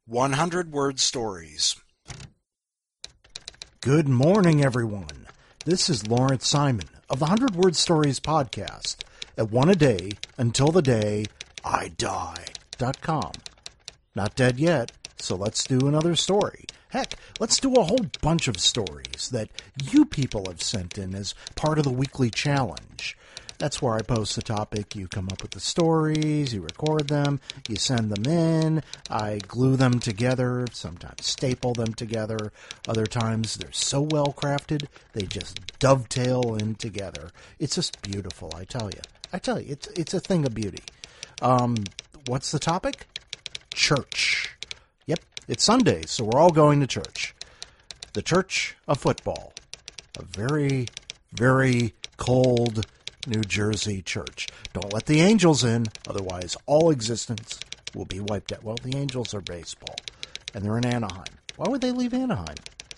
100-word stories. Good morning, everyone. This is Lawrence Simon of the 100-Word Stories podcast at one a day until the day I die.com. Not dead yet, so let's do another story. Heck, let's do a whole bunch of stories that you people have sent in as part of the weekly challenge. That's where I post the topic, you come up with the stories, you record them, you send them in, I glue them together, sometimes staple them together, other times they're so well crafted, they just dovetail in together. It's just beautiful, I tell you, it's a thing of beauty. What's the topic? Church. Yep, it's Sunday, so we're all going to church. The Church of Football. A very, very cold New Jersey church. Don't let the Angels in, otherwise all existence will be wiped out. Well, the Angels are baseball, and they're in Anaheim. Why would they leave Anaheim?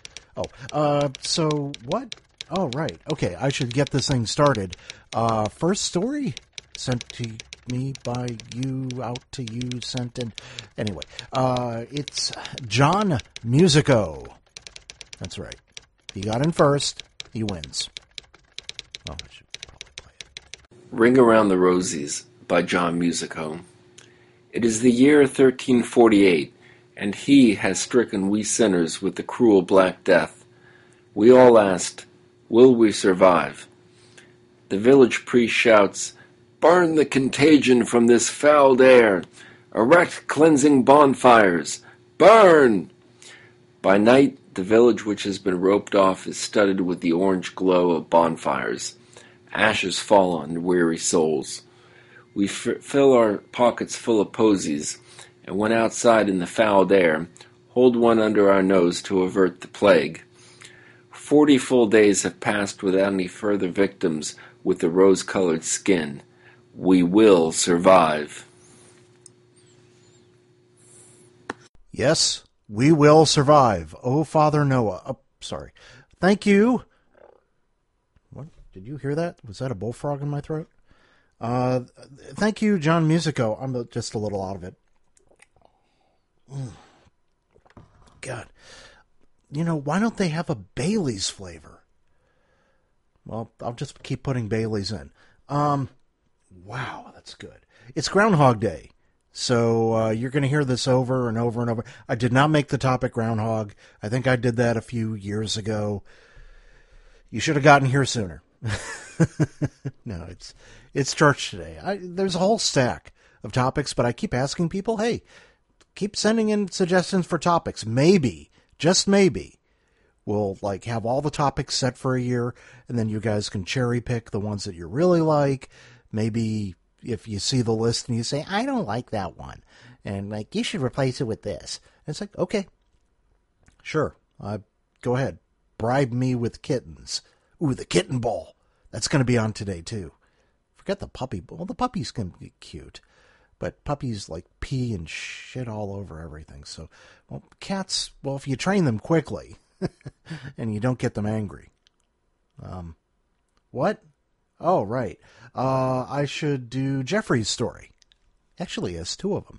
So what? Oh, right. Okay, I should get this thing started. First story sent to me by you, out to you, sent in. Anyway, it's John Musico. That's right. He got in first. He wins. Oh, I should probably play it. Ring Around the Rosies by John Musico. It is the year 1348, and he has stricken we sinners with the cruel Black Death. We all asked, will we survive? The village priest shouts, burn the contagion from this fouled air. Erect cleansing bonfires. Burn! By night, the village which has been roped off is studded with the orange glow of bonfires. Ashes fall on weary souls. We fill our pockets full of posies, and when outside in the fouled air, hold one under our nose to avert the plague. 40 full days have passed without any further victims with the rose-colored skin. We will survive. Yes, we will survive. Oh, Father Noah. Oh, sorry. Thank you. What? Did you hear that? Was that a bullfrog in my throat? Thank you, John Musico. I'm just a little out of it. God. You know, why don't they have a Bailey's flavor? Well, I'll just keep putting Bailey's in. Wow, that's good. It's Groundhog Day. So you're going to hear this over and over and over. I did not make the topic groundhog. I think I did that a few years ago. You should have gotten here sooner. No, it's church today. There's a whole stack of topics, but I keep asking people, hey, keep sending in suggestions for topics. Maybe, just maybe, we'll have all the topics set for a year, and then you guys can cherry pick the ones that you really like. Maybe if you see the list and you say, I don't like that one, and you should replace it with this. And it's like, okay, sure, go ahead. Bribe me with kittens. Ooh, the kitten ball. That's going to be on today, too. Forget the puppy ball. Well, the puppies can be cute, but puppies pee and shit all over everything. So, cats, if you train them quickly and you don't get them angry. What? Oh, right. I should do Jeffrey's story. Actually, it's two of them.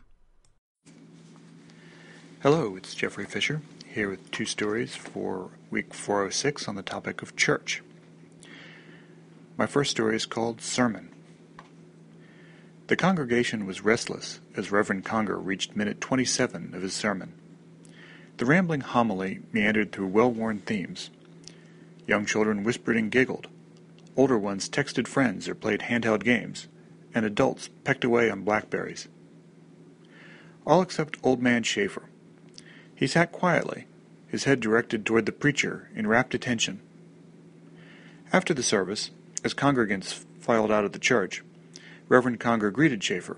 Hello, it's Jeffrey Fisher, here with two stories for week 406 on the topic of church. My first story is called Sermon. The congregation was restless as Reverend Conger reached minute 27 of his sermon. The rambling homily meandered through well-worn themes. Young children whispered and giggled. Older ones texted friends or played handheld games, and adults pecked away on blackberries. All except Old Man Schaefer. He sat quietly, his head directed toward the preacher in rapt attention. After the service, as congregants filed out of the church, Reverend Conger greeted Schaefer.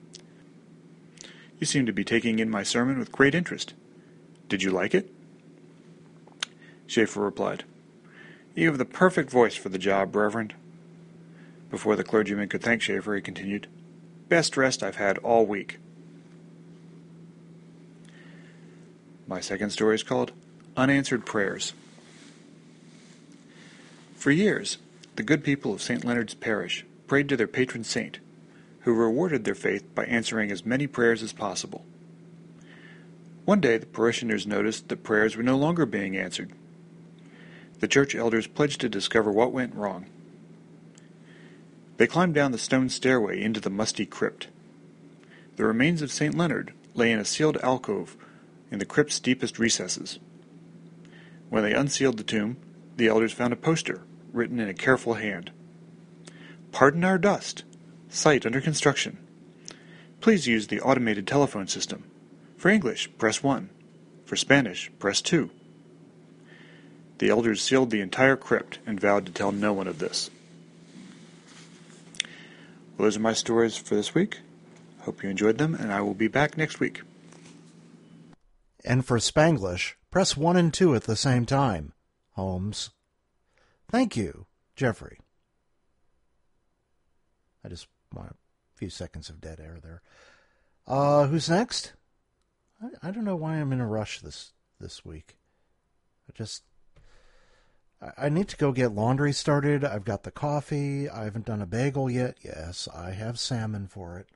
You seem to be taking in my sermon with great interest. Did you like it? Schaefer replied, You have the perfect voice for the job, Reverend. Before the clergyman could thank Schaefer, he continued, Best rest I've had all week. My second story is called Unanswered Prayers. For years, the good people of St. Leonard's Parish prayed to their patron saint, who rewarded their faith by answering as many prayers as possible. One day the parishioners noticed that prayers were no longer being answered. The church elders pledged to discover what went wrong. They climbed down the stone stairway into the musty crypt. The remains of St. Leonard lay in a sealed alcove in the crypt's deepest recesses. When they unsealed the tomb, the elders found a poster written in a careful hand. "Pardon our dust. Site under construction. Please use the automated telephone system. For English, press 1. For Spanish, press 2. The elders sealed the entire crypt and vowed to tell no one of this. Well, those are my stories for this week. Hope you enjoyed them, and I will be back next week. And for Spanglish, press 1 and 2 at the same time, Holmes. Thank you, Jeffrey. I just want a few seconds of dead air there. Who's next? I don't know why I'm in a rush this week. I need to go get laundry started. I've got the coffee. I haven't done a bagel yet. Yes, I have salmon for it.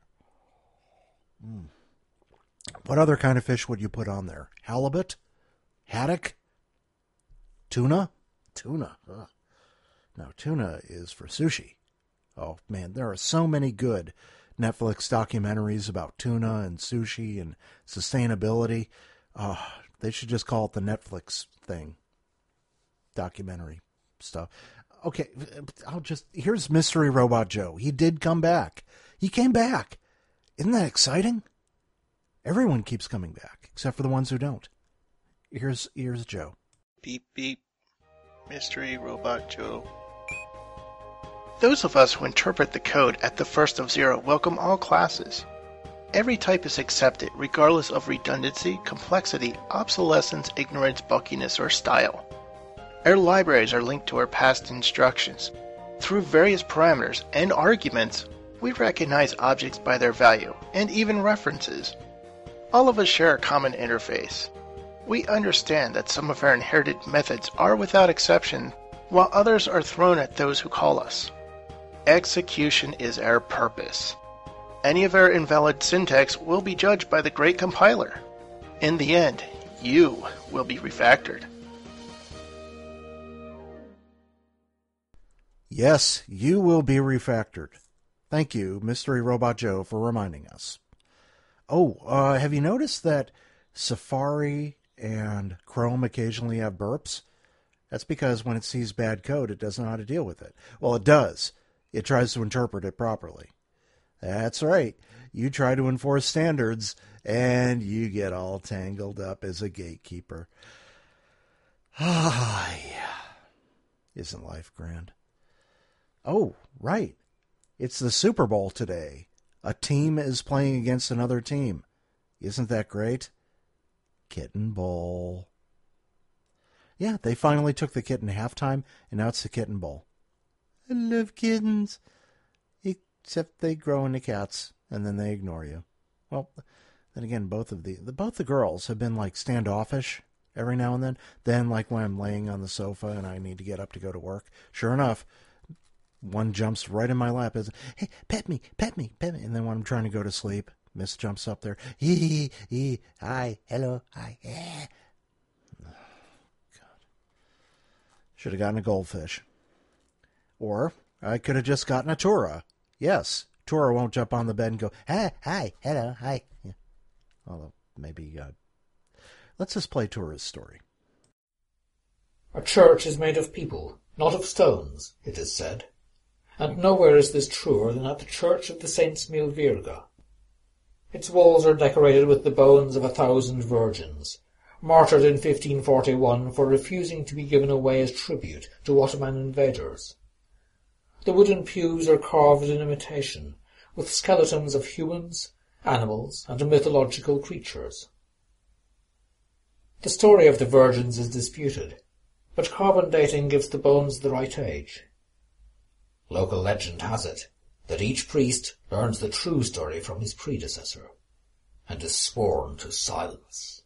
What other kind of fish would you put on there? Halibut? Haddock? Tuna? Tuna. Ugh. No, tuna is for sushi. Oh, man, there are so many good Netflix documentaries about tuna and sushi and sustainability. They should just call it the Netflix thing. Documentary stuff. Okay, here's Mystery Robot Joe. He did come back. He came back. Isn't that exciting? Everyone keeps coming back, except for the ones who don't. Here's Joe. Beep beep. Mystery Robot Joe. Those of us who interpret the code at the first of zero welcome all classes. Every type is accepted, regardless of redundancy, complexity, obsolescence, ignorance, bulkiness, or style. Our libraries are linked to our past instructions. Through various parameters and arguments, we recognize objects by their value, and even references. All of us share a common interface. We understand that some of our inherited methods are without exception, while others are thrown at those who call us. Execution is our purpose. Any of our invalid syntax will be judged by the great compiler. In the end, you will be refactored. Yes, you will be refactored. Thank you, Mystery Robot Joe, for reminding us. Have you noticed that Safari and Chrome occasionally have burps? That's because when it sees bad code, it doesn't know how to deal with it. Well, it does. It tries to interpret it properly. That's right. You try to enforce standards, and you get all tangled up as a gatekeeper. Yeah. Isn't life grand? Oh, right. It's the Super Bowl today. A team is playing against another team. Isn't that great? Kitten Bowl. Yeah, they finally took the kitten halftime, and now it's the Kitten Bowl. I love kittens. Except they grow into cats, and then they ignore you. Well, then again, both the girls have been like standoffish every now and then. Then, like when I'm laying on the sofa and I need to get up to go to work, sure enough, one jumps right in my lap. Is, hey, pet me. And then when I'm trying to go to sleep, Miss jumps up there. Hi, hello, hi. Oh, God. Should have gotten a goldfish. Or I could have just gotten a Tura. Yes, Tura won't jump on the bed and go, hi, hello, hi. Yeah. Although, maybe, let's just play Tura's story. A church is made of people, not of stones, it is said. And nowhere is this truer than at the church of the Saints Milvirga. Its walls are decorated with the bones of 1,000 virgins, martyred in 1541 for refusing to be given away as tribute to Ottoman invaders. The wooden pews are carved in imitation, with skeletons of humans, animals, and mythological creatures. The story of the virgins is disputed, but carbon dating gives the bones the right age. Local legend has it that each priest learns the true story from his predecessor, and is sworn to silence.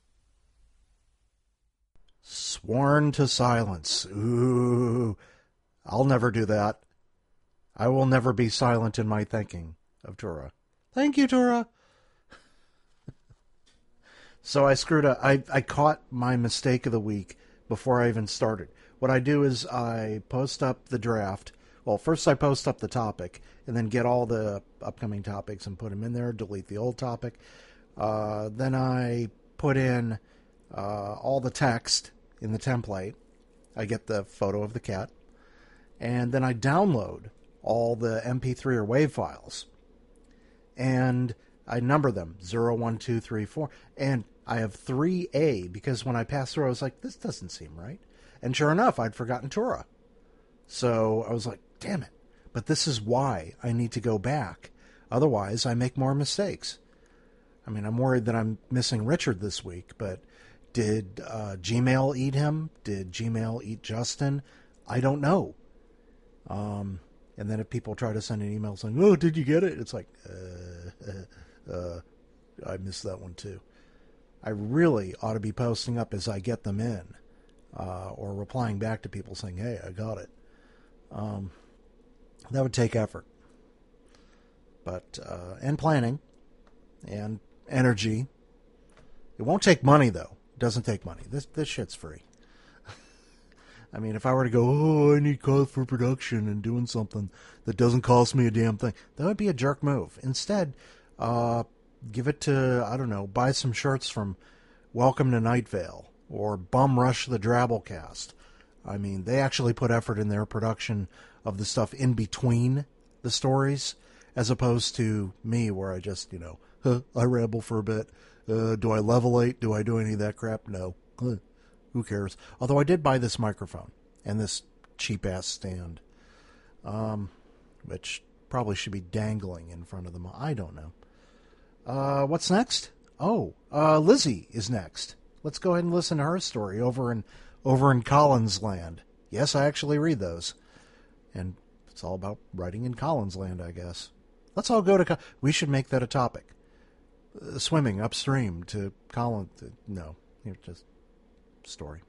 Sworn to silence. Ooh, I'll never do that. I will never be silent in my thanking of Tura. Thank you, Tura. So I screwed up. I caught my mistake of the week before I even started. What I do is I post up the draft. Well, first I post up the topic, and then get all the upcoming topics and put them in there, delete the old topic. Then I put in all the text in the template. I get the photo of the cat. And then I download all the MP3 or WAV files. And I number them, 0, 1, 2, 3, 4. And I have 3A, because when I passed through, I was like, this doesn't seem right. And sure enough, I'd forgotten Tura. So I was like, damn it. But this is why I need to go back. Otherwise, I make more mistakes. I mean, I'm worried that I'm missing Richard this week, but did Gmail eat him? Did Gmail eat Justin? I don't know. And then if people try to send an email saying, oh, did you get it? It's like, I missed that one too. I really ought to be posting up as I get them in, or replying back to people saying, hey, I got it. That would take effort. But, and planning, and energy. It won't take money, though. It doesn't take money. This shit's free. I mean, if I were to go, oh, I need cost for production and doing something that doesn't cost me a damn thing, that would be a jerk move. Instead, give it to, I don't know, buy some shirts from Welcome to Night Vale or Bum Rush the Drabblecast. I mean, they actually put effort in their production of the stuff in between the stories, as opposed to me, where I just, I ramble for a bit. Do I levelate? Do I do any of that crap? No. Who cares? Although I did buy this microphone and this cheap-ass stand, which probably should be dangling in front of them. I don't know. What's next? Oh, Lizzie is next. Let's go ahead and listen to her story over in Collins Land. Yes, I actually read those. And it's all about writing in Collins Land, I guess. Let's all go to... We should make that a topic. Swimming upstream to Collins... No, just... story.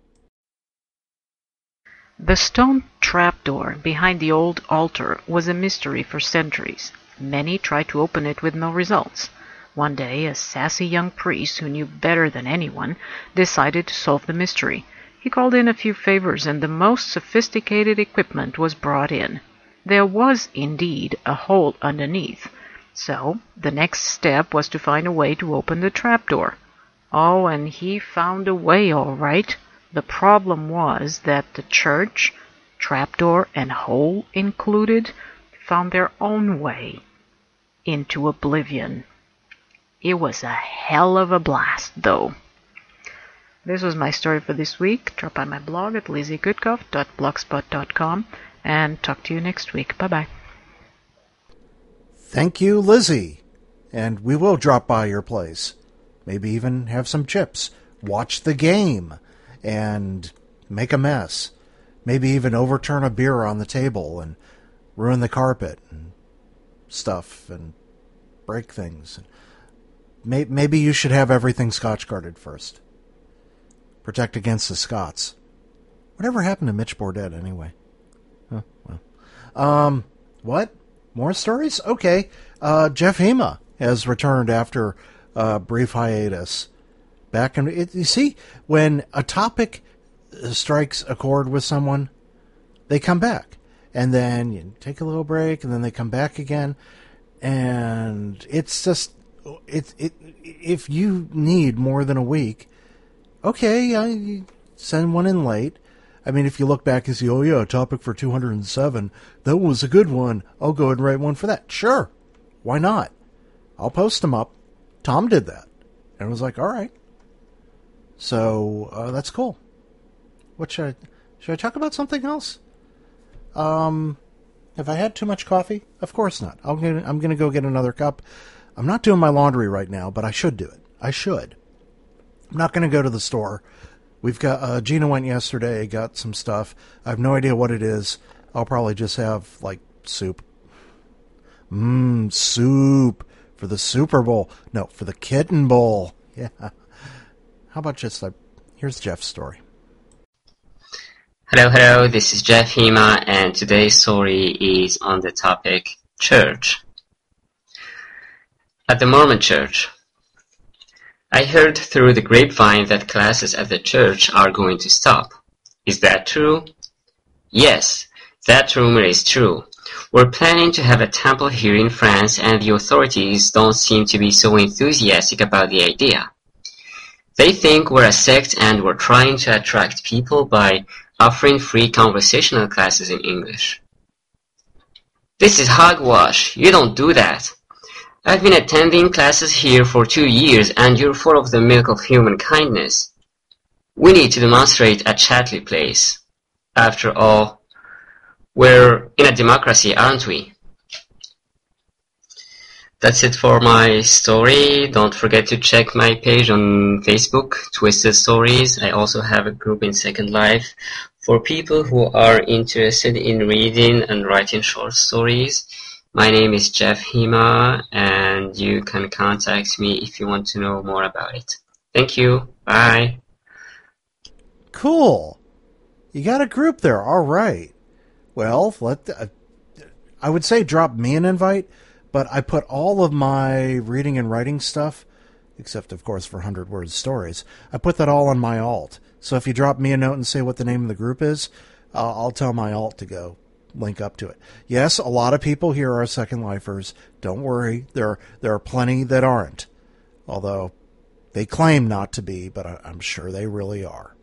The stone trapdoor behind the old altar was a mystery for centuries. Many tried to open it with no results. One day, a sassy young priest who knew better than anyone decided to solve the mystery. He called in a few favors, and the most sophisticated equipment was brought in. There was, indeed, a hole underneath. So, the next step was to find a way to open the trapdoor. Oh, and he found a way, all right. The problem was that the church, trapdoor and hole included, found their own way into oblivion. It was a hell of a blast, though. This was my story for this week. Drop by my blog at lizziegoodcuff.blogspot.com and talk to you next week. Bye-bye. Thank you, Lizzie. And we will drop by your place. Maybe even have some chips. Watch the game. And make a mess. Maybe even overturn a beer on the table and ruin the carpet and stuff and break things. Maybe you should have everything Scotch guarded first. Protect against the Scots. Whatever happened to Mitch Bordet anyway? Huh, well. What? More stories? Okay. Jeff Hema has returned after a brief hiatus. Back in, you see, when a topic strikes a chord with someone, they come back. And then you take a little break, and then they come back again. And it's just, if you need more than a week, okay, I send one in late. I mean, if you look back and see, oh yeah, topic for 207, that was a good one. I'll go ahead and write one for that. Sure. Why not? I'll post them up. Tom did that. And I was like, all right. So, that's cool. What should I talk about something else? Have I had too much coffee? Of course not. I'm gonna go get another cup. I'm not doing my laundry right now, but I should do it. I should. I'm not going to go to the store. We've got, Gina went yesterday, got some stuff. I have no idea what it is. I'll probably just have, like, soup. Soup. For the Super Bowl. No, for the Kitten Bowl. Yeah. How about just, here's Jeff's story. Hello, this is Jeff Hema, and today's story is on the topic church. At the Mormon Church. I heard through the grapevine that classes at the church are going to stop. Is that true? Yes, that rumor is true. We're planning to have a temple here in France, and the authorities don't seem to be so enthusiastic about the idea. They think we're a sect and we're trying to attract people by offering free conversational classes in English. This is hogwash. You don't do that. I've been attending classes here for 2 years, and you're full of the milk of human kindness. We need to demonstrate at Chatley Place. After all, we're in a democracy, aren't we? That's it for my story. Don't forget to check my page on Facebook, Twisted Stories. I also have a group in Second Life for people who are interested in reading and writing short stories. My name is Jeff Hema, and you can contact me if you want to know more about it. Thank you. Bye. Cool. You got a group there. All right. Well, I would say drop me an invite, but I put all of my reading and writing stuff, except, of course, for 100-word stories, I put that all on my alt. So if you drop me a note and say what the name of the group is, I'll tell my alt to go link up to it. Yes, a lot of people here are Second Lifers. Don't worry. There are plenty that aren't. Although they claim not to be, but I'm sure they really are.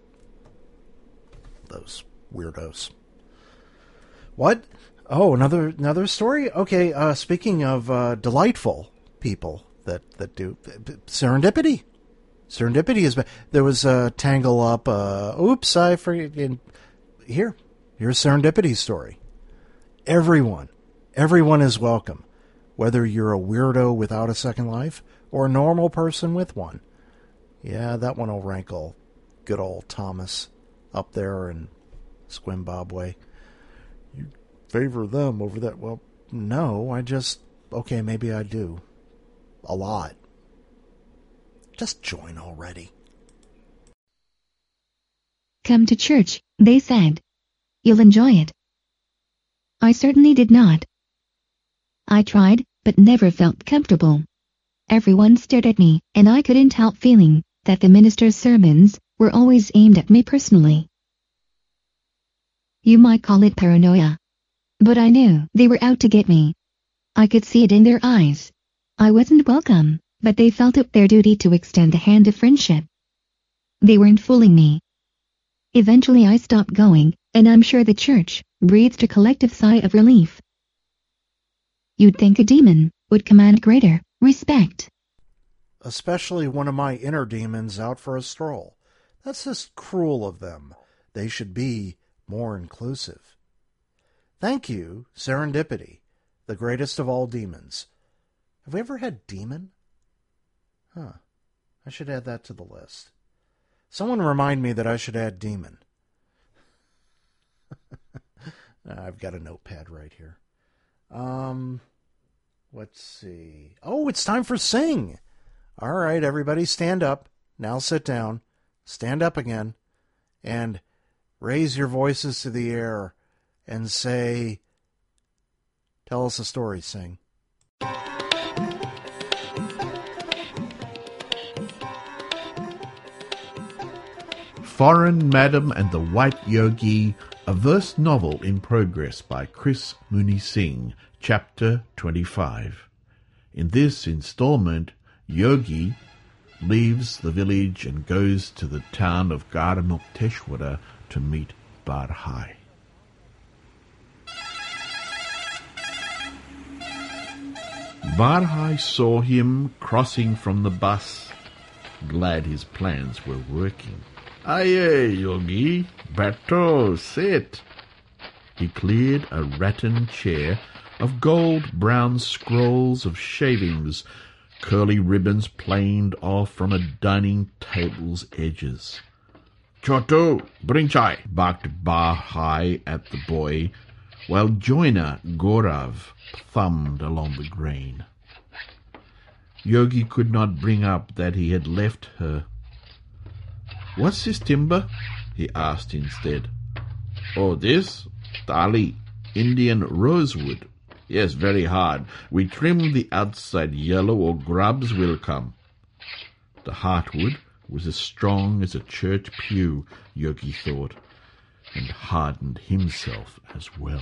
Those weirdos. What? Oh, another story? Okay, speaking of delightful people that do serendipity. Serendipity is... There was a Tangle Up... oops, I forget... Here's Serendipity's story. Everyone is welcome, whether you're a weirdo without a second life or a normal person with one. Yeah, that one will rankle good old Thomas up there in Squimbabwe. You favor them over that? Well, no, okay, maybe I do. A lot. Just join already. Come to church, they said. You'll enjoy it. I certainly did not. I tried, but never felt comfortable. Everyone stared at me, and I couldn't help feeling that the minister's sermons were always aimed at me personally. You might call it paranoia. But I knew they were out to get me. I could see it in their eyes. I wasn't welcome, but they felt it their duty to extend a hand of friendship. They weren't fooling me. Eventually I stopped going, and I'm sure the church breathed a collective sigh of relief. You'd think a demon would command greater respect. Especially one of my inner demons out for a stroll. That's just cruel of them. They should be more inclusive. Thank you, Serendipity, the greatest of all demons. Have we ever had demon? I should add that to the list. Someone remind me that I should add demon. I've got a notepad right here. Let's see. Oh, it's time for Sing. All right, everybody stand up. Now sit down. Stand up again. And raise your voices to the air and say, tell us a story, Sing. Foreign Madam and the White Yogi, a verse novel in progress by Chris Mooney Singh, Chapter 25. In this installment, Yogi leaves the village and goes to the town of Garmukteshwara to meet Barhai. Barhai saw him crossing from the bus, glad his plans were working. Aye, Yogi, bateau, sit. He cleared a rattan chair of gold-brown scrolls of shavings, curly ribbons planed off from a dining table's edges. Chotu, bring chai, barked Barhai at the boy, while joiner Gaurav thumbed along the grain. Yogi could not bring up that he had left her. What's this timber? He asked instead. Oh, this? Tali, Indian rosewood. Yes, very hard. We trim the outside yellow or grubs will come. The heartwood was as strong as a church pew, Yogi thought, and hardened himself as well.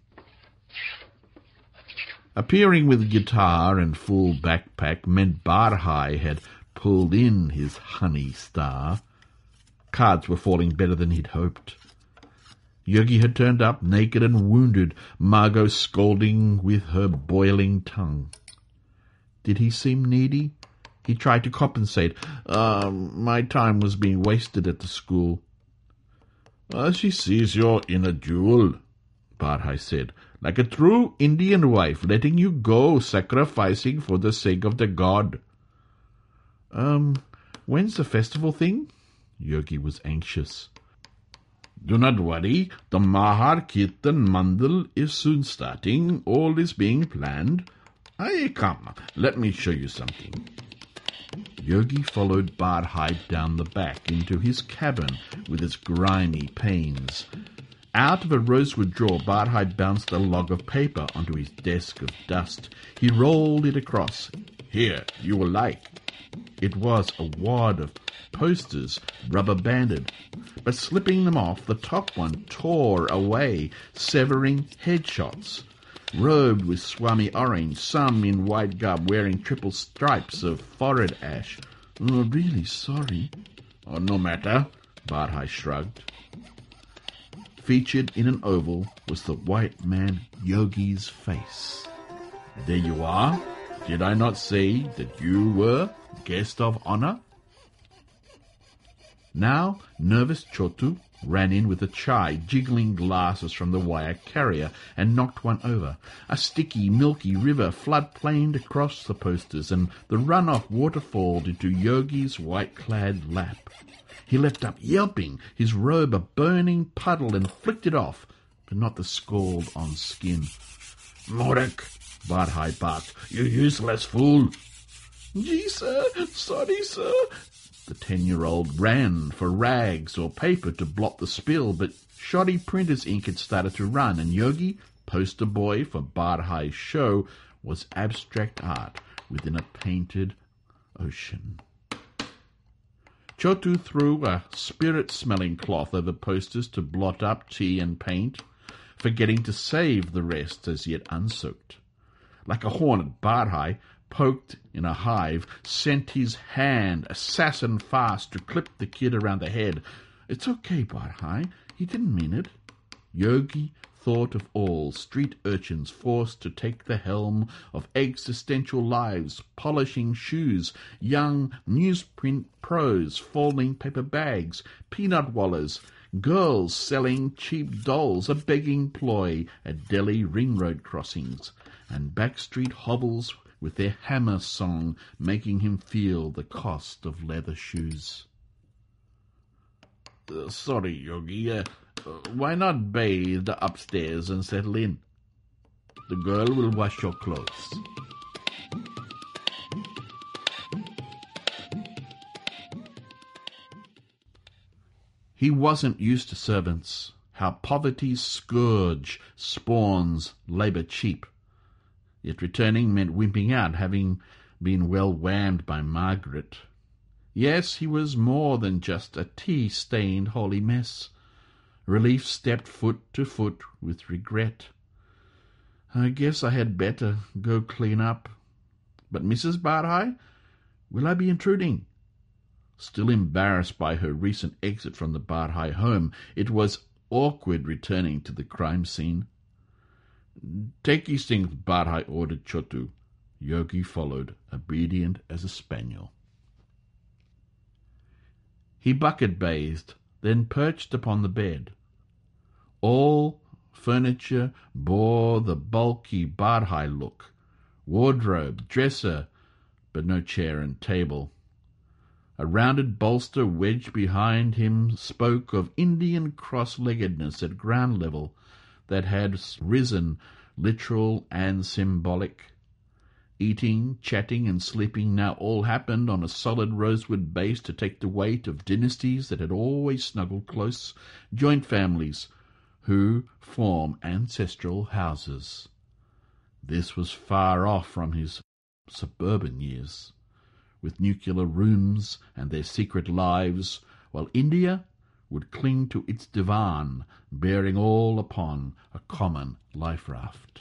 Appearing with guitar and full backpack meant Barhai had pulled in his honey star. Cards were falling better than he'd hoped. Yogi had turned up naked and wounded, Margot scolding with her boiling tongue. Did he seem needy? He tried to compensate. My time was being wasted at the school. She sees you're in a duel, Barhai said, like a true Indian wife, letting you go, sacrificing for the sake of the god. When's the festival thing? Yogi was anxious. Do not worry, the Mahar Kirtan Mandal is soon starting. All is being planned. Come, let me show you something. Yogi followed Barhai down the back into his cabin with its grimy panes. Out of a rosewood drawer, Barhai bounced a log of paper onto his desk of dust. He rolled it across. Here, you will like. It was a wad of posters, rubber-banded, but slipping them off, the top one tore away, severing headshots. Robed with Swami orange, some in white garb wearing triple stripes of forehead ash. Really sorry. No matter, Barhai shrugged. Featured in an oval was the white man Yogi's face. There you are. Did I not say that you were guest of honor? Now, nervous Chotu ran in with a chai, jiggling glasses from the wire carrier, and knocked one over. A sticky, milky river flood-planed across the posters, and the run-off waterfalled into Yogi's white-clad lap. He leapt up, yelping, his robe a burning puddle, and flicked it off, but not the scald on skin. Morak, Barhai barked, you useless fool. Gee, sir, sorry, sir. The 10-year-old ran for rags or paper to blot the spill, but shoddy printer's ink had started to run, and Yogi, poster boy for Barhai's show, was abstract art within a painted ocean. Chotu threw a spirit-smelling cloth over posters to blot up tea and paint, forgetting to save the rest as yet unsoaked. Like a hornet, Barhai, poked in a hive, sent his hand assassin fast to clip the kid around the head. It's okay, Barhai. He didn't mean it. Yogi thought of all street urchins forced to take the helm of existential lives, polishing shoes, young newsprint pros folding paper bags, peanut wallers, girls selling cheap dolls, a begging ploy at Delhi ring road crossings, and backstreet hovels with their hammer song making him feel the cost of leather shoes. Sorry, Yogi. Why not bathe upstairs and settle in? The girl will wash your clothes. He wasn't used to servants, how poverty's scourge spawns labour cheap. Yet returning meant wimping out, having been well whammed by Margaret. Yes, he was more than just a tea-stained holy mess. Relief stepped foot to foot with regret. I guess I had better go clean up. But Mrs. Barhai, will I be intruding? Still embarrassed by her recent exit from the Barhai home, it was awkward returning to the crime scene. Take these things, Barhai ordered Chotu. Yogi followed, obedient as a spaniel. He bucket-bathed, then perched upon the bed. All furniture bore the bulky Barhai look. Wardrobe, dresser, but no chair and table. A rounded bolster wedged behind him spoke of Indian cross-leggedness at ground level that had risen, literal and symbolic. Eating, chatting, and sleeping now all happened on a solid rosewood base to take the weight of dynasties that had always snuggled close, joint families who form ancestral houses. This was far off from his suburban years. with nuclear rooms and their secret lives, while India would cling to its divan, bearing all upon a common life raft.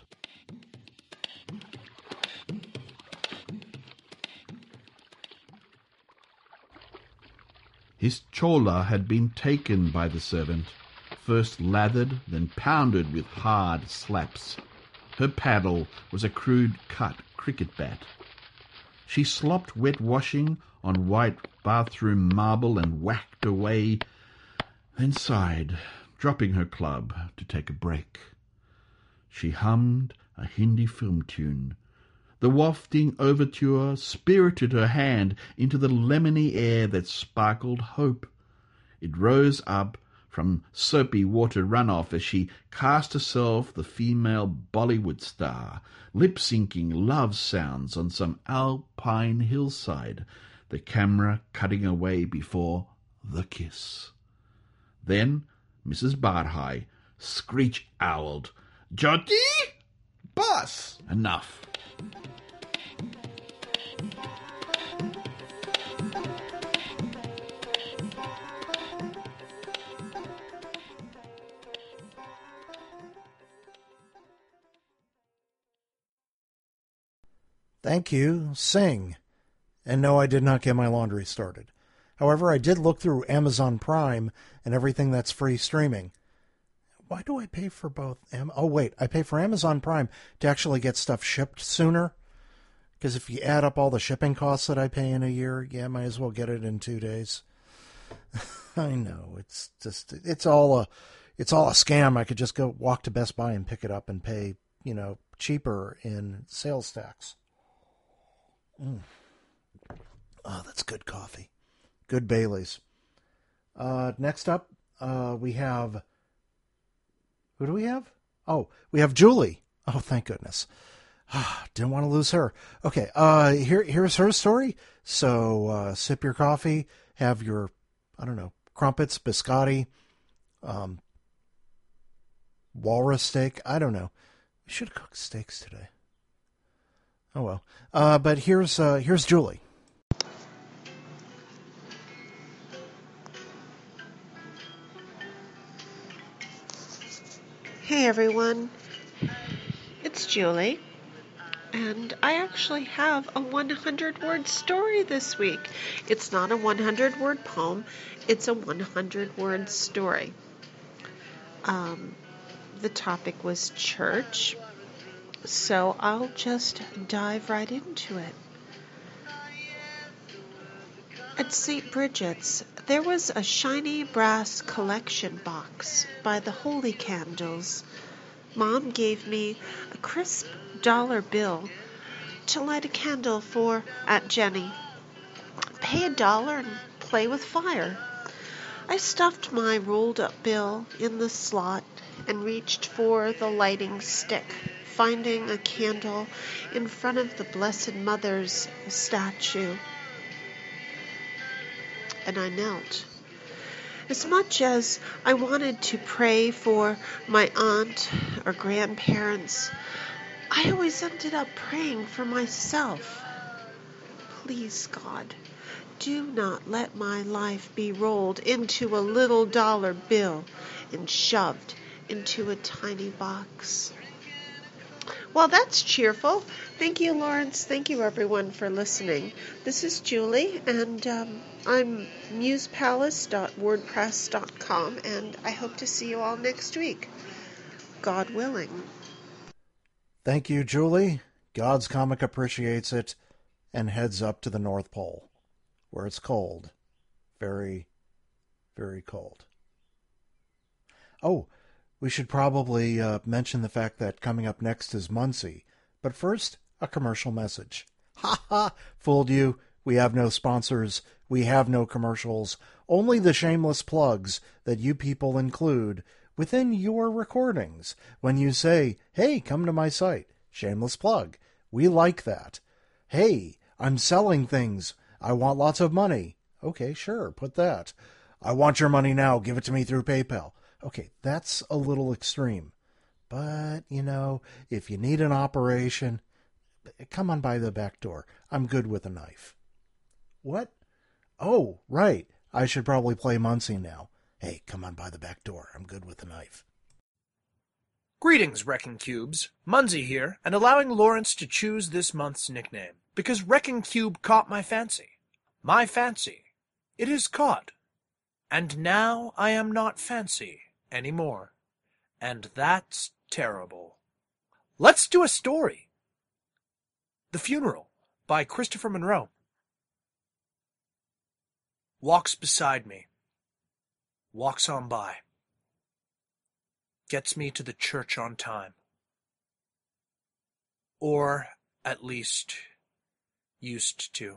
His chola had been taken by the servant, first lathered, then pounded with hard slaps. Her paddle was a crude cut cricket bat. She slopped wet washing on white bathroom marble and whacked away, then sighed, dropping her club to take a break. She hummed a Hindi film tune. The wafting overture spirited her hand into the lemony air that sparkled hope. It rose up from soapy water runoff as she cast herself the female Bollywood star, lip-syncing love sounds on some alpine hillside, the camera cutting away before the kiss. Then Mrs. Barhai screech-owled, "Jyoti! Bus! Enough!" Thank you. Sing. And no, I did not get my laundry started. However, I did look through Amazon Prime and everything that's free streaming. Why do I pay for both? Oh, wait. I pay for Amazon Prime to actually get stuff shipped sooner. Because if you add up all the shipping costs that I pay in a year, yeah, I might as well get it in 2 days. I know. It's all a scam. I could just go walk to Best Buy and pick it up and pay, cheaper in sales tax. Oh, that's good coffee. Good Baileys. Next up, we have... Who do we have? Oh, we have Julie. Oh, thank goodness. Didn't want to lose her. Okay, here's her story. So sip your coffee, have your, crumpets, biscotti, walrus steak. I don't know. We should cook steaks today. Oh well. But here's Julie. Hey everyone, it's Julie, and I actually have a 100-word story this week. It's not a 100-word poem, it's a 100-word story. The topic was church, so I'll just dive right into it. At St. Bridget's, there was a shiny brass collection box by the holy candles. Mom gave me a crisp $1 bill to light a candle for Aunt Jenny. Pay $1 and play with fire. I stuffed my rolled-up bill in the slot and reached for the lighting stick, finding a candle in front of the Blessed Mother's statue. And I knelt. As much as I wanted to pray for my aunt or grandparents, I always ended up praying for myself. Please, God, do not let my life be rolled into a little $1 bill and shoved into a tiny box. Well, that's cheerful. Thank you, Lawrence. Thank you, everyone, for listening. This is Julie, and I'm musepalace.wordpress.com, and I hope to see you all next week, God willing. Thank you, Julie. God's Comic appreciates it and heads up to the North Pole, where it's cold. Very, very cold. Oh, we should probably mention the fact that coming up next is Muncie. But first, a commercial message. Ha ha! Fooled you. We have no sponsors. We have no commercials. Only the shameless plugs that you people include within your recordings. When you say, hey, come to my site. Shameless plug. We like that. Hey, I'm selling things. I want lots of money. Okay, sure, put that. I want your money now. Give it to me through PayPal. Okay, that's a little extreme. But, if you need an operation, come on by the back door. I'm good with a knife. What? Oh, right. I should probably play Muncie now. Hey, come on by the back door. I'm good with the knife. Greetings, Wrecking Cubes. Munzie here, and allowing Lawrence to choose this month's nickname, because Wrecking Cube caught my fancy. My fancy. It is caught. And now I am not fancy anymore. And that's terrible. Let's do a story. The Funeral by Christopher Monroe. Walks beside me. Walks on by. Gets me to the church on time. Or, at least, used to.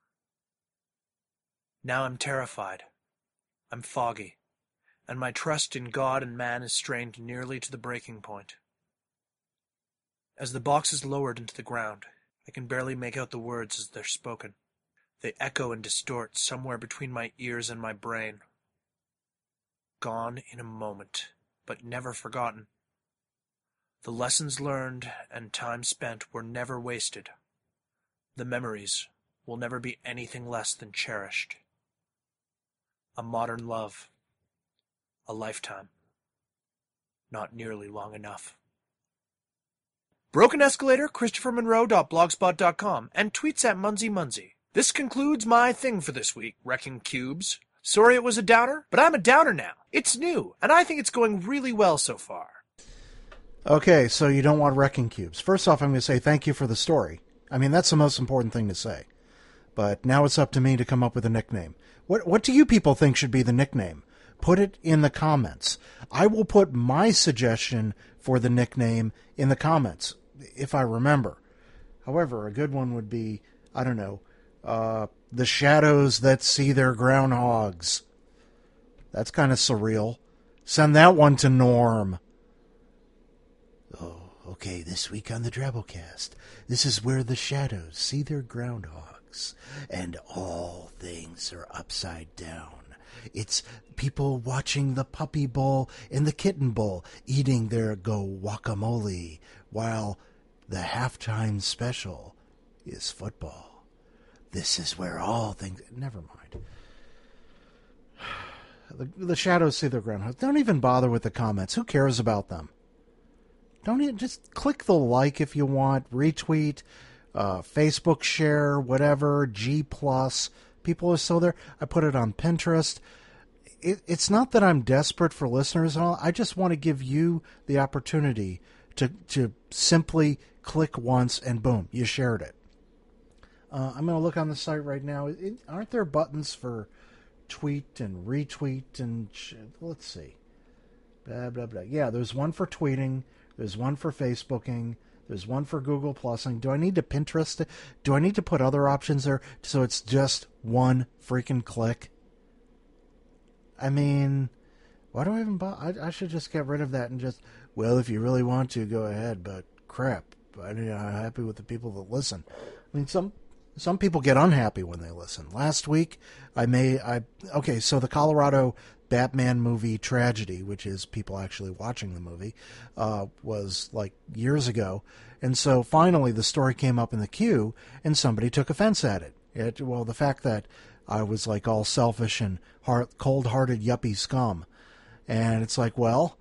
Now I'm terrified. I'm foggy, and my trust in God and man is strained nearly to the breaking point. As the box is lowered into the ground, I can barely make out the words as they're spoken. They echo and distort somewhere between my ears and my brain. Gone in a moment, but never forgotten. The lessons learned and time spent were never wasted. The memories will never be anything less than cherished. A modern love. A lifetime. Not nearly long enough. Broken Escalator, ChristopherMonroe.blogspot.com, and tweets at MunzieMunzie. This concludes my thing for this week, Wrecking Cubes. Sorry it was a downer, but I'm a downer now. It's new, and I think it's going really well so far. Okay, so you don't want Wrecking Cubes. First off, I'm going to say thank you for the story. I mean, that's the most important thing to say. But now it's up to me to come up with a nickname. What do you people think should be the nickname? Put it in the comments. I will put my suggestion for the nickname in the comments, if I remember. However, a good one would be, I don't know, the shadows that see their groundhogs. That's kind of surreal. Send that one to Norm. Oh, okay, this week on the Drabblecast, this is where the shadows see their groundhogs, and all things are upside down. It's people watching the Puppy Bowl and the Kitten Bowl eating their guacamole, while the halftime special is football. This is where all things... Never mind. The shadows see their groundhogs. Don't even bother with the comments. Who cares about them? Don't even... Just click the like if you want. Retweet. Facebook share. Whatever. G+. People are still there. I put it on Pinterest. It's not that I'm desperate for listeners and all. I just want to give you the opportunity to simply click once and boom, you shared it. I'm going to look on the site right now. Aren't there buttons for tweet and retweet and... Let's see. Blah, blah, blah. Yeah, there's one for tweeting. There's one for Facebooking. There's one for Google Plusing. Do I need to Pinterest it? Do I need to put other options there so it's just one freaking click? I mean, why do I even bother? I should just get rid of that and just, well, if you really want to, go ahead, but crap. I'm happy with the people that listen. I mean, some people get unhappy when they listen. Last week, okay, so the Colorado Batman movie Tragedy, which is people actually watching the movie, was like years ago. And so finally the story came up in the queue and somebody took offense at it. Well, the fact that I was like all selfish and cold-hearted yuppie scum. And it's like, well,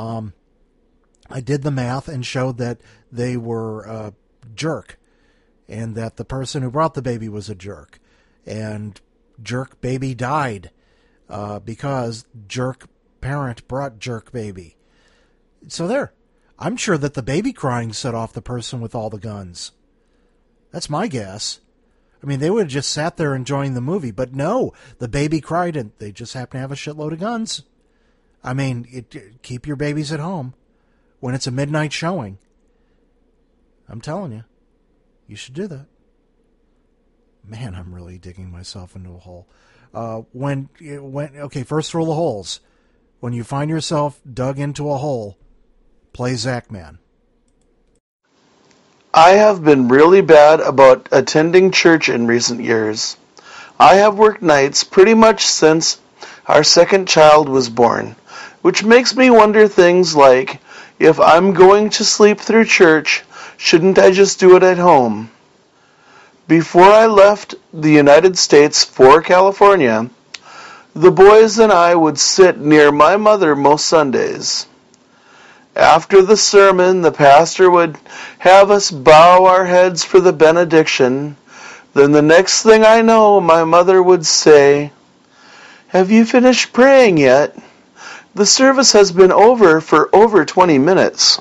I did the math and showed that they were a jerk. And that the person who brought the baby was a jerk. And jerk baby died. Because jerk parent brought jerk baby. So there. I'm sure that the baby crying set off the person with all the guns. That's my guess. I mean, they would have just sat there enjoying the movie. But no, the baby cried and they just happen to have a shitload of guns. I mean, keep your babies at home when it's a midnight showing. I'm telling you. You should do that. Man, I'm really digging myself into a hole. Okay, first rule of holes. When you find yourself dug into a hole, play Zachman. I have been really bad about attending church in recent years. I have worked nights pretty much since our second child was born, which makes me wonder things like, if I'm going to sleep through church, shouldn't I just do it at home? Before I left the United States for California, the boys and I would sit near my mother most Sundays. After the sermon, the pastor would have us bow our heads for the benediction. Then the next thing I know, my mother would say, "Have you finished praying yet? The service has been over for over 20 minutes.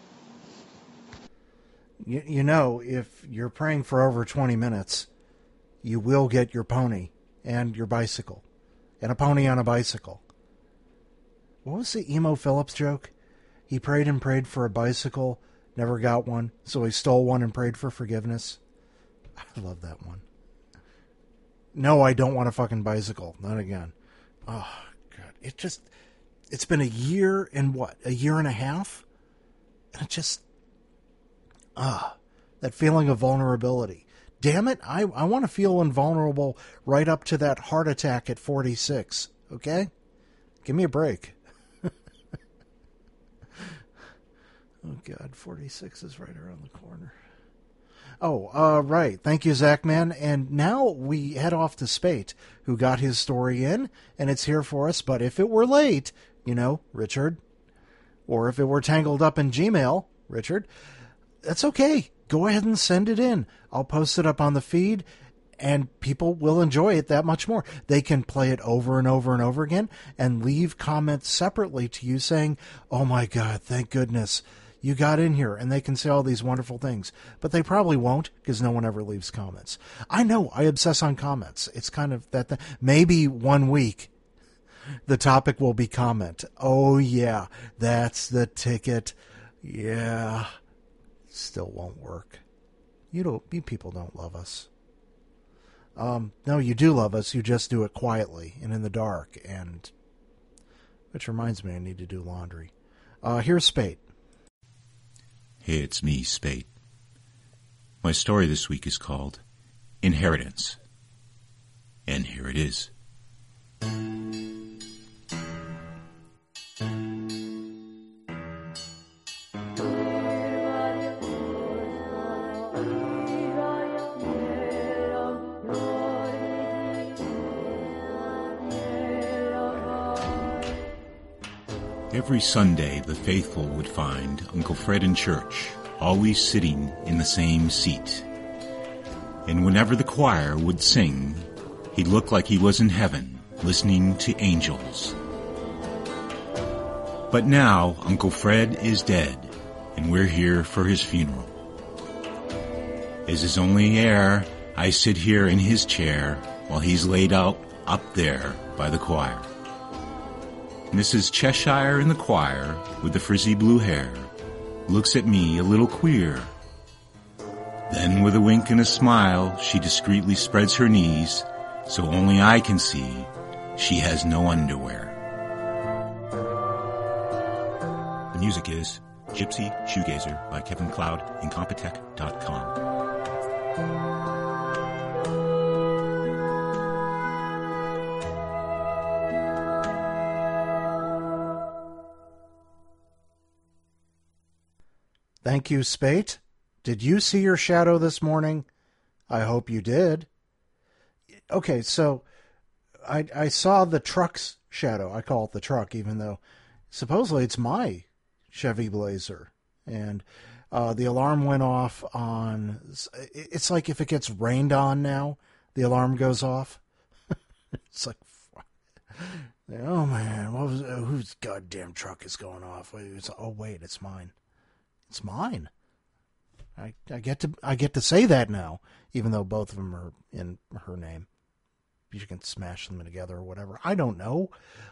You know, if you're praying for over 20 minutes, you will get your pony and your bicycle. And a pony on a bicycle. What was the Emo Phillips joke? He prayed and prayed for a bicycle, never got one, so he stole one and prayed for forgiveness. I love that one. No, I don't want a fucking bicycle. Not again. Oh, God. It's been a year and what? A year and a half? And it just... that feeling of vulnerability. Damn it, I want to feel invulnerable right up to that heart attack at 46, okay? Give me a break. Oh, God, 46 is right around the corner. Oh, right. Thank you, Zachman. And now we head off to Spate, who got his story in, and it's here for us. But if it were late, Richard, or if it were tangled up in Gmail, Richard, that's okay. Go ahead and send it in. I'll post it up on the feed, and people will enjoy it that much more. They can play it over and over and over again and leave comments separately to you saying, "Oh my God, thank goodness you got in here," and they can say all these wonderful things. But they probably won't, because no one ever leaves comments. I know, I obsess on comments. It's kind of that maybe one week the topic will be comment. Oh yeah, that's the ticket. Yeah. Still won't work. You people don't love us. No, you do love us. You just do it quietly and in the dark. And which reminds me, I need to do laundry. Here's Spate. Hey, it's me, Spate. My story this week is called Inheritance. And here it is. Every Sunday, the faithful would find Uncle Fred in church, always sitting in the same seat. And whenever the choir would sing, he'd look like he was in heaven, listening to angels. But now, Uncle Fred is dead, and we're here for his funeral. As his only heir, I sit here in his chair while he's laid out up there by the choir. Mrs. Cheshire in the choir, with the frizzy blue hair, looks at me a little queer. Then with a wink and a smile, she discreetly spreads her knees, so only I can see she has no underwear. The music is Gypsy Shoegazer by Kevin Cloud, Incompetech.com. Thank you, Spate. Did you see your shadow this morning? I hope you did. Okay, so I saw the truck's shadow. I call it the truck, even though supposedly it's my Chevy Blazer. And the alarm went off on... It's like if it gets rained on now, the alarm goes off. It's like... Oh, man, whose goddamn truck is going off? Oh, wait, it's mine. It's mine. I get to say that now, even though both of them are in her name. You can smash them together or whatever. I don't know.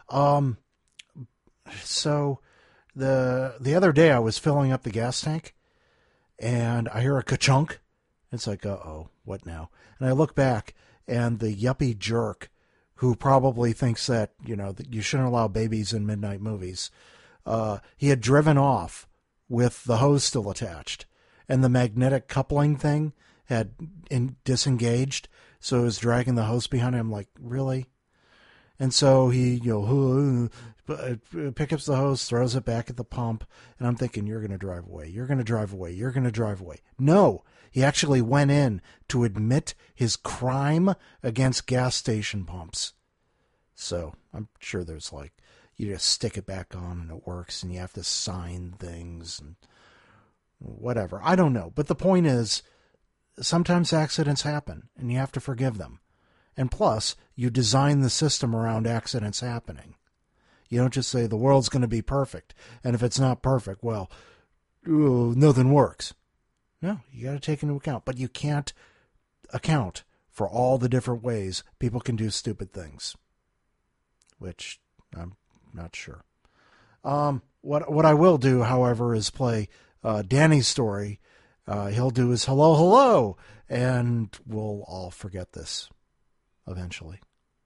So the other day I was filling up the gas tank, and I hear a ka-chunk. It's like, uh-oh, what now? And I look back, and the yuppie jerk, who probably thinks that that you shouldn't allow babies in midnight movies, he had driven off with the hose still attached, and the magnetic coupling thing had disengaged, so it was dragging the hose behind him. I'm like, really? And so he picks up the hose, throws it back at the pump, and I'm thinking, you're going to drive away. You're going to drive away. You're going to drive away. No, He actually went in to admit his crime against gas station pumps. So I'm sure there's like, you just stick it back on and it works, and you have to sign things and whatever. I don't know. But the point is, sometimes accidents happen and you have to forgive them. And plus, you design the system around accidents happening. You don't just say the world's going to be perfect, and if it's not perfect, well, nothing works. No, you got to take into account. But you can't account for all the different ways people can do stupid things, which I'm not sure. What I will do, however, is play Danny's story. He'll do his hello, hello, and we'll all forget this eventually.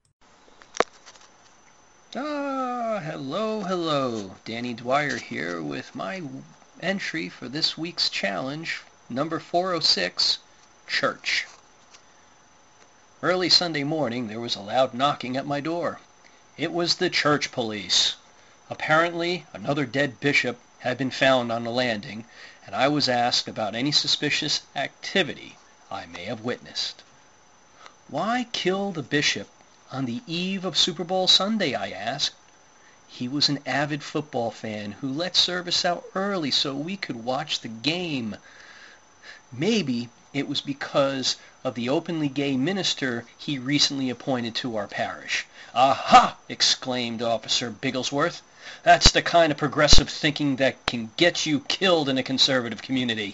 Hello. Danny Dwyer here with my entry for this week's challenge, number 406, Church. Early Sunday morning, there was a loud knocking at my door. It was the church police. Apparently, another dead bishop had been found on the landing, and I was asked about any suspicious activity I may have witnessed. Why kill the bishop on the eve of Super Bowl Sunday, I asked. He was an avid football fan who let service out early so we could watch the game. Maybe it was because of the openly gay minister he recently appointed to our parish. Aha! Exclaimed Officer Bigglesworth. That's the kind of progressive thinking that can get you killed in a conservative community.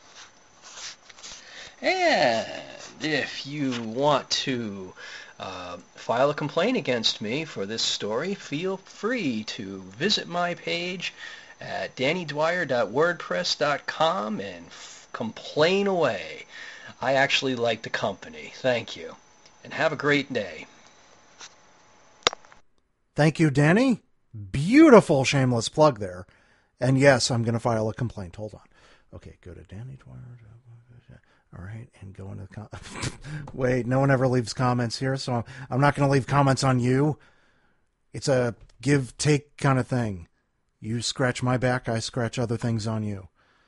And if you want to file a complaint against me for this story, feel free to visit my page at dannydwyer.wordpress.com and complain away. I actually like the company. Thank you. And have a great day. Thank you, Danny. Beautiful shameless plug there. And yes, I'm going to file a complaint. Hold on. Okay, go to Danny Dwyer. All right, and go into the wait, no one ever leaves comments here, so I'm not going to leave comments on you. It's a give-take kind of thing. You scratch my back, I scratch other things on you.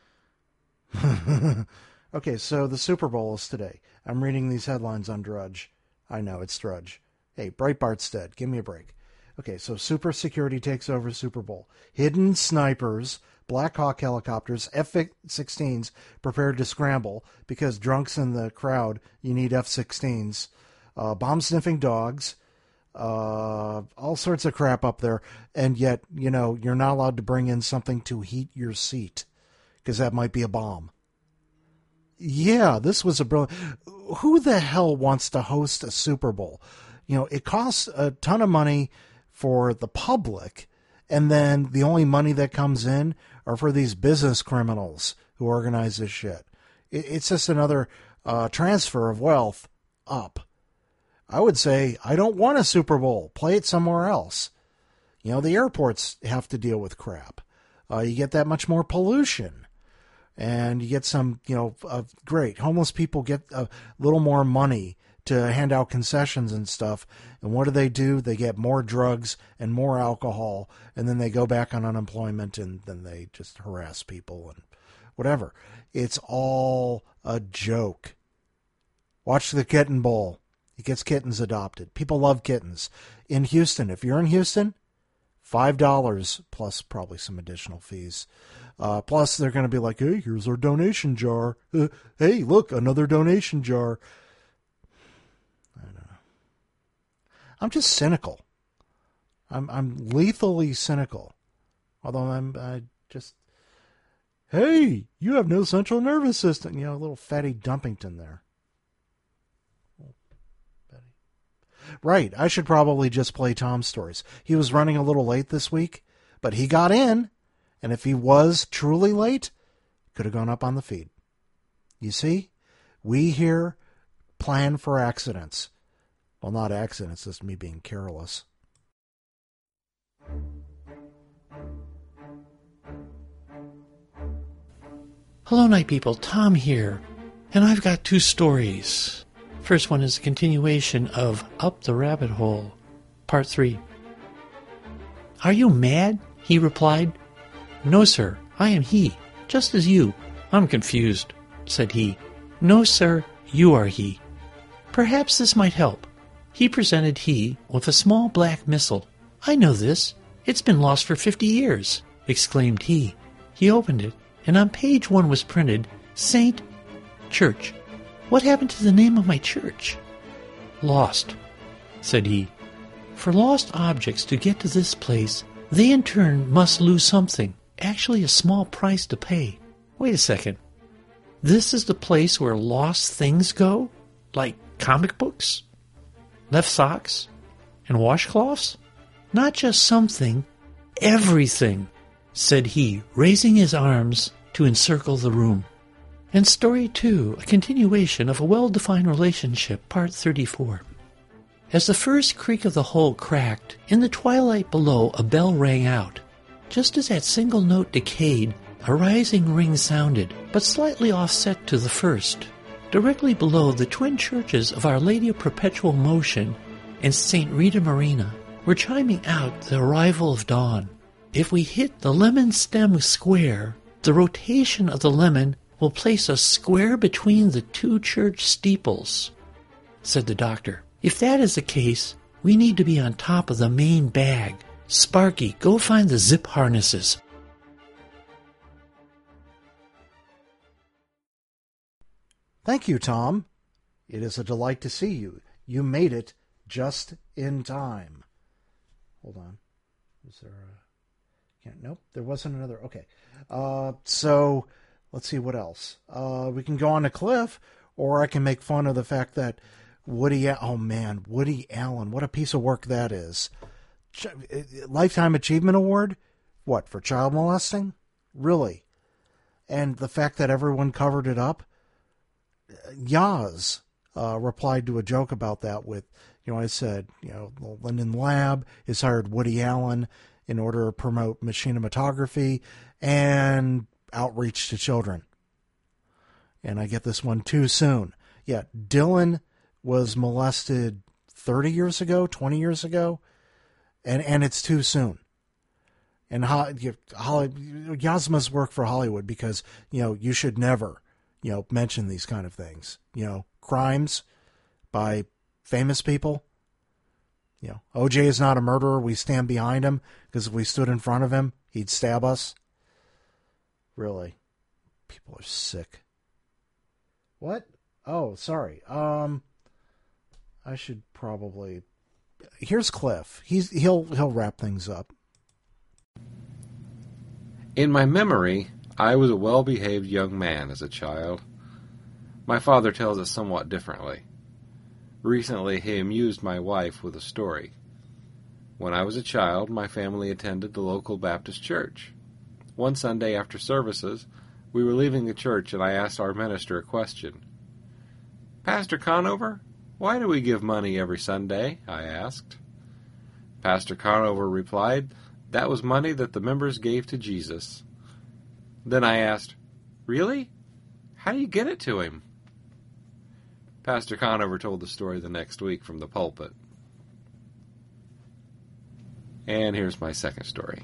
Okay, so the Super Bowl is today. I'm reading these headlines on Drudge. I know, it's Drudge. Hey, Breitbart's dead. Give me a break. Okay, so Super Security takes over Super Bowl. Hidden snipers, Black Hawk helicopters, F-16s prepared to scramble because drunks in the crowd, you need F-16s. Bomb-sniffing dogs, all sorts of crap up there. And yet, you know, you're not allowed to bring in something to heat your seat because that might be a bomb. Yeah, this was a brilliant... Who the hell wants to host a Super Bowl? You know, it costs a ton of money for the public, and then the only money that comes in are for these business criminals who organize this shit. It's just another transfer of wealth up. I would say, I don't want a Super Bowl. Play it somewhere else. You know, the airports have to deal with crap. You get that much more pollution. And you get some, you know, great. Homeless people get a little more money to hand out concessions and stuff. And what do? They get more drugs and more alcohol, and then they go back on unemployment, and then they just harass people and whatever. It's all a joke. Watch the Kitten Bowl. It gets kittens adopted. People love kittens. In Houston, if you're in Houston, $5 plus probably some additional fees. Plus, they're going to be like, hey, here's our donation jar. Hey, look, another donation jar. I don't know. I'm just cynical. I'm lethally cynical. Although I just, hey, you have no central nervous system. You know, a little fatty Dumpington there. Right, I should probably just play Tom's stories. He was running a little late this week, but he got in. And if he was truly late, could have gone up on the feed. You see, we here plan for accidents. Well, not accidents, just me being careless. Hello, Night People. Tom here. And I've got two stories. First one is a continuation of Up the Rabbit Hole, Part 3. Are you mad? He replied. No, sir, I am he, just as you. I'm confused, said he. No, sir, you are he. Perhaps this might help. He presented he with a small black missile. I know this. It's been lost for 50 years, exclaimed he. He opened it, and on page 1 was printed, Saint Church. What happened to the name of my church? Lost, said he. For lost objects to get to this place, they in turn must lose something, actually a small price to pay. Wait a second. This is the place where lost things go? Like comic books? Left socks? And washcloths? Not just something, everything, said he, raising his arms to encircle the room. And story 2, a continuation of a well-defined relationship, part 34. As the first creak of the hull cracked, in the twilight below a bell rang out. Just as that single note decayed, a rising ring sounded, but slightly offset to the first. Directly below, the twin churches of Our Lady of Perpetual Motion and St. Rita Marina were chiming out the arrival of dawn. If we hit the lemon stem square, the rotation of the lemon will place us square between the 2 church steeples, said the doctor. If that is the case, we need to be on top of the main bag. Sparky, go find the zip harnesses. Thank you, Tom. It is a delight to see you. You made it just in time. Hold on. Was there a... Nope, there wasn't another... Okay. So, let's see what else. We can go on to Cliff, or I can make fun of the fact that Woody Allen, what a piece of work that is. Lifetime Achievement Award? What, for child molesting? Really? And the fact that everyone covered it up? Yaz replied to a joke about that with, I said, the Linden Lab has hired Woody Allen in order to promote machinomatography and outreach to children. And I get this one too soon. Yeah, Dylan was molested 30 years ago, 20 years ago, and it's too soon. And Yaz must work for Hollywood because, you should never, mention these kind of things. Crimes by famous people. OJ is not a murderer. We stand behind him because if we stood in front of him, he'd stab us. Really. People are sick. What? Oh, sorry. I should probably... Here's Cliff. He'll wrap things up. In my memory, I was a well-behaved young man as a child. My father tells it somewhat differently. Recently, he amused my wife with a story. When I was a child, my family attended the local Baptist church. One Sunday after services, we were leaving the church and I asked our minister a question. "Pastor Conover, why do we give money every Sunday?" I asked. Pastor Conover replied, "That was money that the members gave to Jesus." Then I asked, "Really? How do you get it to him?" Pastor Conover told the story the next week from the pulpit. And here's my second story.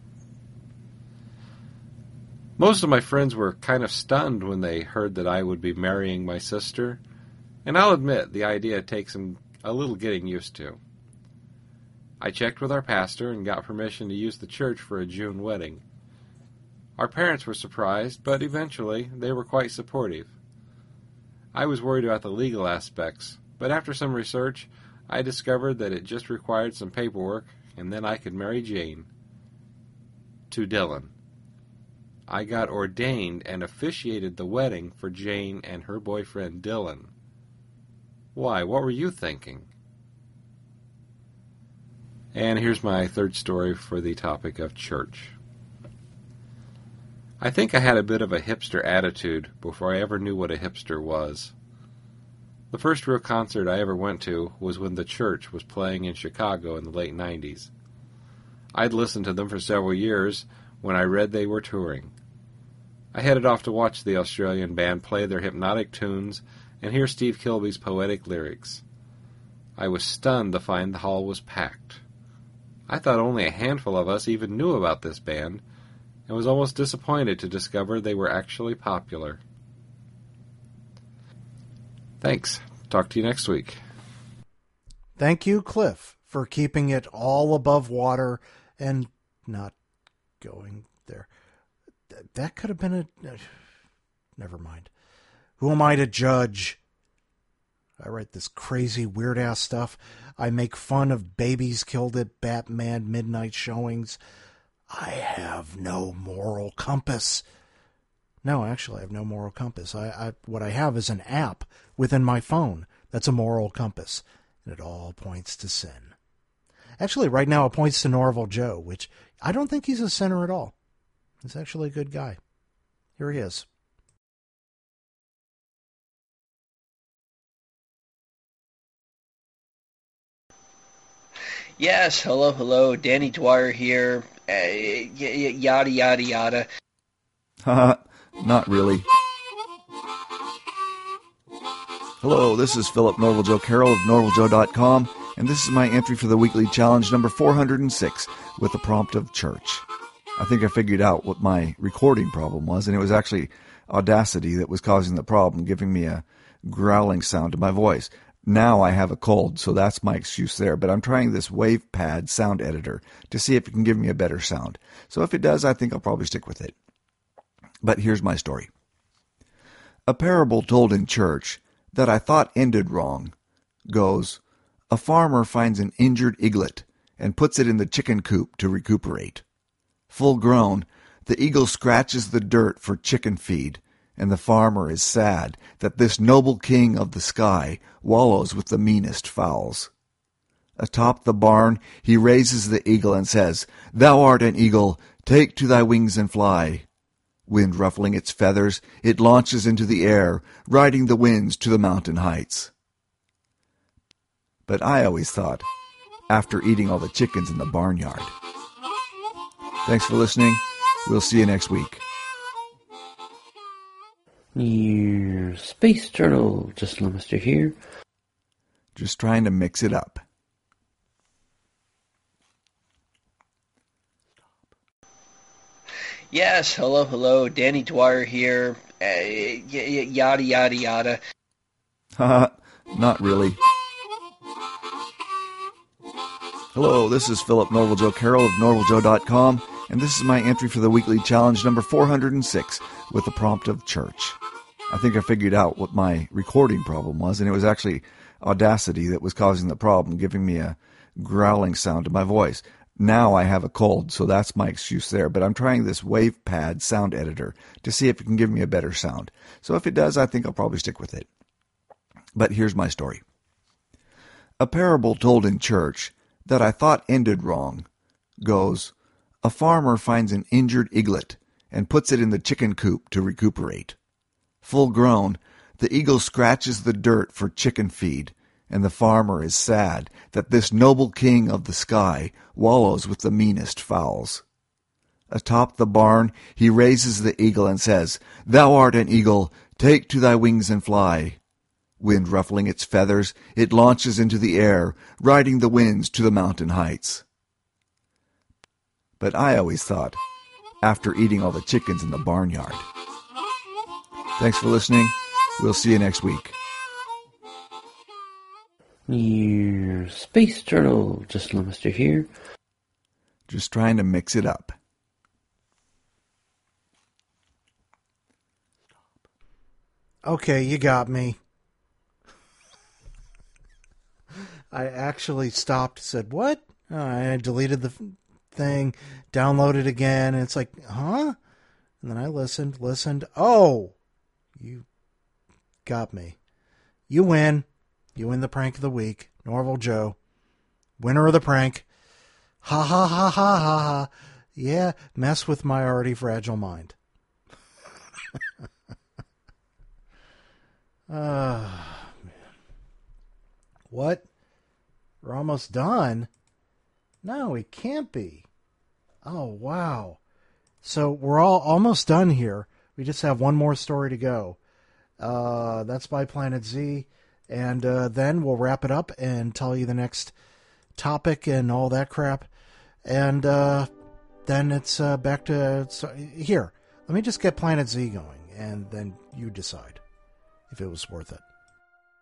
Most of my friends were kind of stunned when they heard that I would be marrying my sister, and I'll admit the idea takes them a little getting used to. I checked with our pastor and got permission to use the church for a June wedding. Our parents were surprised, but eventually they were quite supportive. I was worried about the legal aspects, but after some research, I discovered that it just required some paperwork, and then I could marry Jane. To Dylan. I got ordained and officiated the wedding for Jane and her boyfriend Dylan. Why, what were you thinking? And here's my third story for the topic of church. I think I had a bit of a hipster attitude before I ever knew what a hipster was. The first real concert I ever went to was when The Church was playing in Chicago in the late 90s. I'd listened to them for several years when I read they were touring. I headed off to watch the Australian band play their hypnotic tunes and hear Steve Kilby's poetic lyrics. I was stunned to find the hall was packed. I thought only a handful of us even knew about this band, and was almost disappointed to discover they were actually popular. Thanks. Talk to you next week. Thank you, Cliff, for keeping it all above water and not going there. That could have been a... Never mind. Who am I to judge? I write this crazy, weird-ass stuff. I make fun of babies killed at Batman midnight showings. I have no moral compass. No, actually, I have no moral compass. What I have is an app within my phone that's a moral compass, and it all points to sin. Actually, right now it points to Norval Joe, which I don't think he's a sinner at all. He's actually a good guy. Here he is. Yes, hello, Danny Dwyer here, yada, yada, yada. Haha, not really. Hello, this is Philip Norval Joe Carroll of NorvalJoe.com, and this is my entry for the weekly challenge number 406 with the prompt of church. I think I figured out what my recording problem was, and it was actually Audacity that was causing the problem, giving me a growling sound to my voice. Now I have a cold, so that's my excuse there, but I'm trying this WavePad sound editor to see if it can give me a better sound. So if it does, I think I'll probably stick with it. But here's my story. A parable told in church that I thought ended wrong goes, a farmer finds an injured eaglet and puts it in the chicken coop to recuperate. Full grown, the eagle scratches the dirt for chicken feed, and the farmer is sad that this noble king of the sky wallows with the meanest fowls. Atop the barn he raises the eagle and says, Thou art an eagle, take to thy wings and fly. Wind ruffling its feathers, it launches into the air, riding the winds to the mountain heights. But I always thought, after eating all the chickens in the barnyard. Thanks for listening. We'll see you next week. Your Space Turtle, just Lemister here. Just trying to mix it up. Yes, hello, Danny Dwyer here, yada, yada, yada. Haha, not really. Hello, this is Philip Norval Joe Carroll of NorvalJoe.com, and this is my entry for the weekly challenge number 406 with the prompt of church. I think I figured out what my recording problem was, and it was actually Audacity that was causing the problem, giving me a growling sound to my voice. Now I have a cold, so that's my excuse there, but I'm trying this WavePad sound editor to see if it can give me a better sound. So if it does, I think I'll probably stick with it. But here's my story. A parable told in church that I thought ended wrong goes, a farmer finds an injured eaglet and puts it in the chicken coop to recuperate. Full grown, the eagle scratches the dirt for chicken feed, and the farmer is sad that this noble king of the sky wallows with the meanest fowls. Atop the barn he raises the eagle and says, Thou art an eagle, take to thy wings and fly. Wind ruffling its feathers, it launches into the air, riding the winds to the mountain heights. But I always thought, after eating all the chickens in the barnyard. Thanks for listening. We'll see you next week. Your Space Turtle, just Lemister here. Just trying to mix it up. Okay, you got me. I actually stopped, said, what? I deleted the thing, downloaded again, and it's like, huh? And then I listened. Oh, you got me. You win. You win the prank of the week. Norval Joe. Winner of the prank. Ha ha ha ha ha ha. Yeah, mess with my already fragile mind. What? We're almost done? No, it can't be. Oh, wow. So we're all almost done here. We just have one more story to go. That's by Planet Z. And then we'll wrap it up and tell you the next topic and all that crap. And then it's back to... Here, let me just get Planet Z going, and then you decide if it was worth it.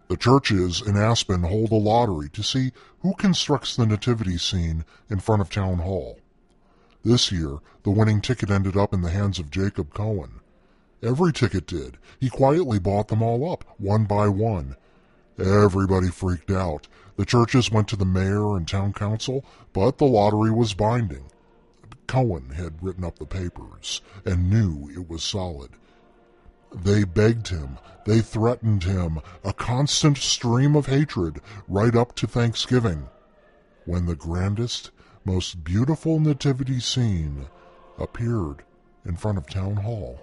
The churches in Aspen hold a lottery to see who constructs the nativity scene in front of Town Hall. This year, the winning ticket ended up in the hands of Jacob Cohen. Every ticket did. He quietly bought them all up, one by one. Everybody freaked out. The churches went to the mayor and town council, but the lottery was binding. Cohen had written up the papers and knew it was solid. They begged him. They threatened him, a constant stream of hatred right up to Thanksgiving, when the grandest, most beautiful nativity scene appeared in front of Town Hall.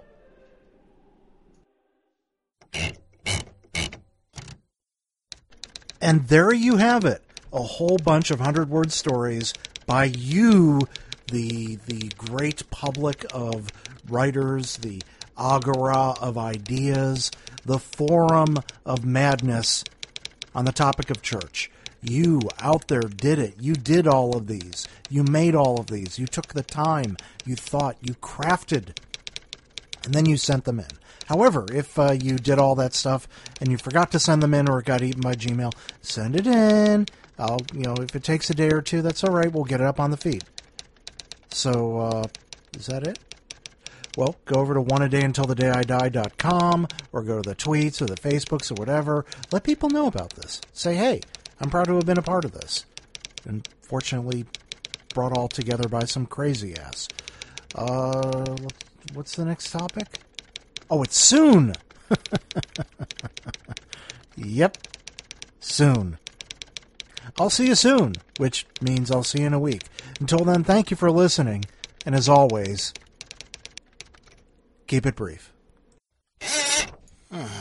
And there you have it, a whole bunch of 100-word stories by you, the great public of writers, the agora of ideas, the forum of madness on the topic of church. You out there did it. You did all of these. You made all of these. You took the time. You thought. You crafted. And then you sent them in. However, if you did all that stuff and you forgot to send them in or it got eaten by Gmail, send it in. If it takes a day or two, that's all right. We'll get it up on the feed. So, is that it? Well, go over to oneadayuntilthedayidie.com or go to the tweets or the Facebooks or whatever. Let people know about this. Say, hey, I'm proud to have been a part of this. And fortunately, brought all together by some crazy ass. What's the next topic? Oh, it's soon! Yep. Soon. I'll see you soon, which means I'll see you in a week. Until then, thank you for listening. And as always, keep it brief.